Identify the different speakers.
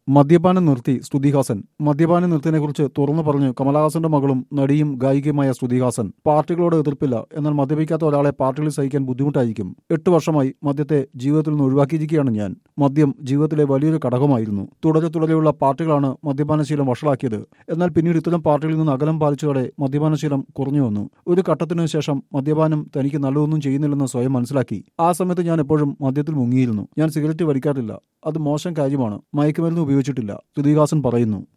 Speaker 1: മദ്യപാനം നിർത്തി ശ്രുതിഹാസൻ. മദ്യപാനം നിർത്തിയതിനെക്കുറിച്ച് തുറന്നു പറഞ്ഞു കമലഹാസന്റെ മകളും നടിയും ഗായികയുമായ ശ്രുതിഹാസൻ. പാർട്ടികളോട് എതിർപ്പില്ല, എന്നാൽ മദ്യപിക്കാത്ത ഒരാളെ പാർട്ടികളിൽ സഹിക്കാൻ ബുദ്ധിമുട്ടായിരിക്കും. 8 വർഷമായി മദ്യത്തെ ജീവിതത്തിൽ നിന്ന് ഒഴിവാക്കിയിരിക്കുകയാണ് ഞാൻ. മദ്യം ജീവിതത്തിലെ വലിയൊരു ഘടകമായിരുന്നു. തുടരെയുള്ള പാർട്ടികളാണ് മദ്യപാനശീലം വഷളാക്കിയത്. എന്നാൽ പിന്നീട് ഇത്തരം പാർട്ടികളിൽ നിന്ന് അകലം പാലിച്ചതോടെ മദ്യപാനശീലം കുറഞ്ഞു വന്നു. ഒരു ഘട്ടത്തിനു ശേഷം മദ്യപാനം തനിക്ക് നല്ലതൊന്നും ചെയ്യുന്നില്ലെന്ന് സ്വയം മനസ്സിലാക്കി. ആ സമയത്ത് ഞാൻ എപ്പോഴും മദ്യത്തിൽ മുങ്ങിയിരുന്നു. ഞാൻ സിഗരറ്റ് വലിക്കാറില്ല, അത് മോശം കാര്യമാണ്. മയക്കുമരുന്ന് ഉപയോഗിച്ചിട്ടില്ല, ശ്രുതിഹാസൻ പറയുന്നു.